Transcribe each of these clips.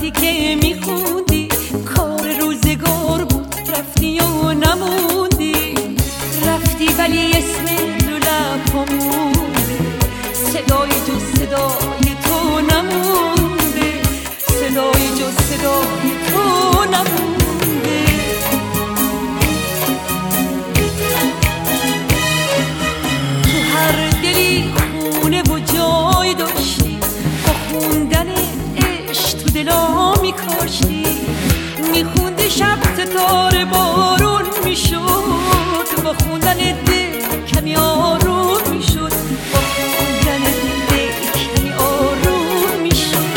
وقتی که میخوندی کار روزگار بود، رفتی و نموندی. رفتی ولی اسم رو لب‌هامونده، صدای جز صدای تو نمونده، صدای جز صدای تو نمونده. تو هر دلی خونه و جای داشتی، با خوندن عشق تو دلا میکاشتی. میخوندی شب ستاره بارون میشد، با خوندن دل کمی آروم میشد، با خوندن دل کمی آروم میشد.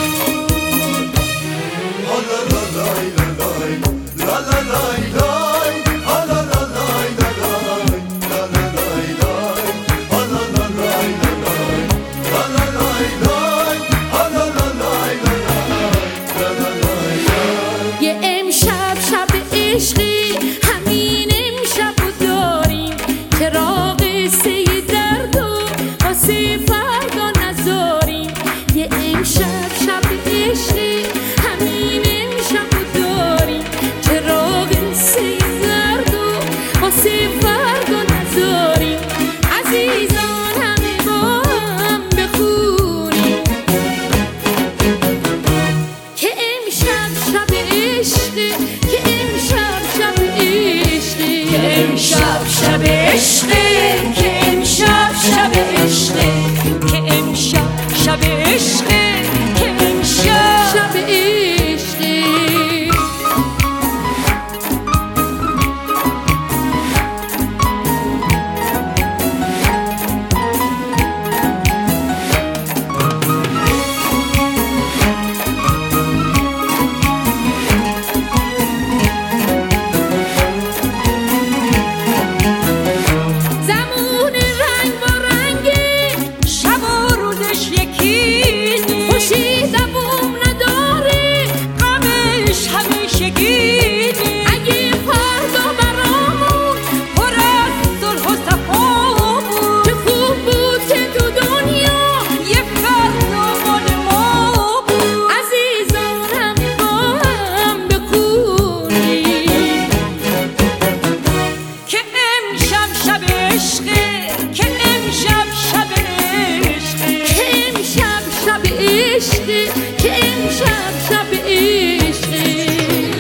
یه امشب شب عشقی، همین امشب رو داریم، چراغ سه درد و واسه فردا نذاریم. یه امشب شب عشقی، همین امشب رو داریم، چراغ سه درد و واسه فردا نذاریم. عزیزان همه با هم بخونیم که امشب شب عشقی، که امشب شب عشقی، که امشب شب عشقی، که امشب شب عشقه، که امشب شب عشقه، که امشب شب عشقی. زمون رنگ با رنگی، شب و روزش یکی نیست، خوشی دووم نداره، غمش همیشگی نیست. اگه فردا برامون پر از صلح و صفا بود، چه خوب بود که تو دنیا یه فردا مال ما بود. عزیزان همه با هم بخونیم که امشب شب عشقه، که امشب شب عشقه، که امشب شب عشقی، که امشب شب عشقی.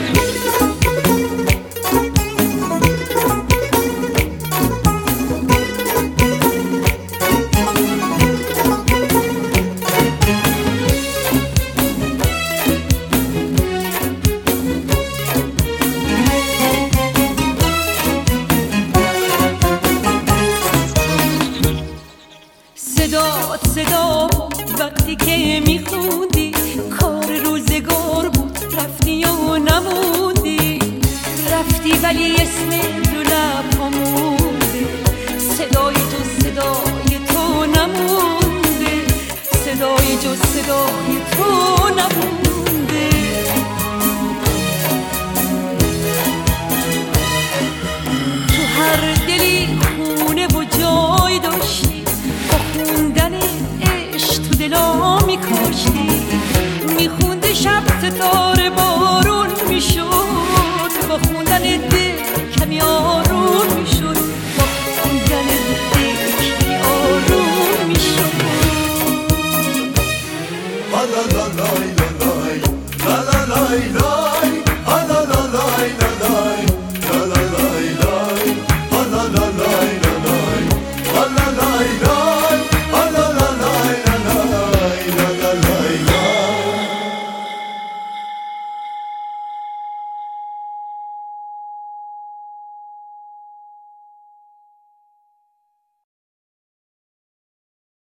صدات صدا بود وقتی که میخوندی کار روزگار بود، رفتی و نموندی. رفتی ولی اسم رو لب‌هامونده، صدای جز صدای تو نمونده، صدای جز صدای تو نمونده. تو هر دلی خونه و جای داشتی،